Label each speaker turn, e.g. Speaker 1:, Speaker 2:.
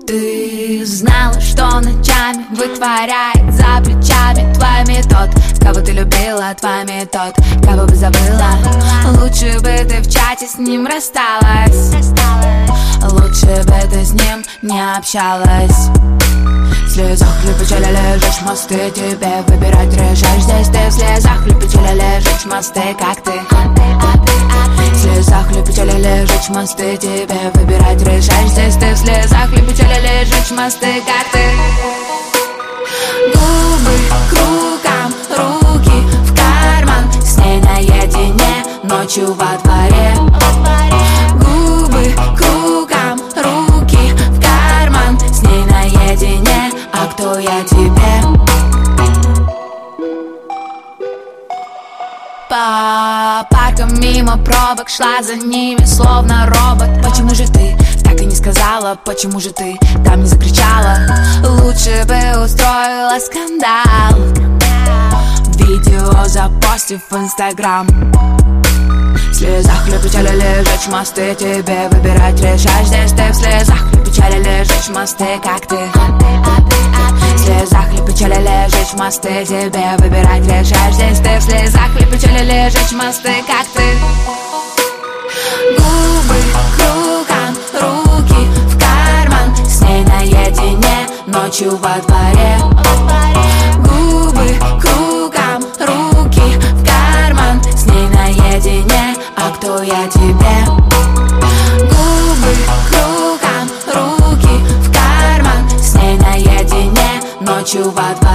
Speaker 1: Ты знала, что ночами вытворяет за плечами твоими тот, кого ты любила, твоими тот, кого бы забыла. Лучше бы ты в чате с ним рассталась, лучше бы ты с ним не общалась. В слезах ли печали лежишь, мосты тебе выбирать решаешь. Здесь ты в слезах ли печали лежишь, мосты, как ты. В слезах ли печали лежишь, мосты тебе выбирать решаешь. Здесь ты в слезах ли печали лежишь, мосты, как ты. Губы кругом, руки в карман, с ней наедине ночью во дворе. Губы кругом, руки в карман, с ней наедине. А кто я тебе? По паркам мимо пробок шла за ними, словно робот. Почему же ты так и не сказала? Почему же ты там не закричала? Лучше бы устроила скандал, видео запостив в Инстаграм. В слезах ли печали лежишь, мосты тебе выбирать решаешь. Здесь ты в слезах ли печали лежишь, мосты, как ты. В слезах ли печали лежишь, мосты тебе выбирать решаешь. Здесь ты в слезах ли печали лежишь, мосты, как ты. Губы кругом, руки в карман, с ней наедине ночью во дворе. Губы кругом, руки в карман, с ней наедине. А кто я тебе? Губы кругом, руки в карман, с ней наедине ночью во дворе.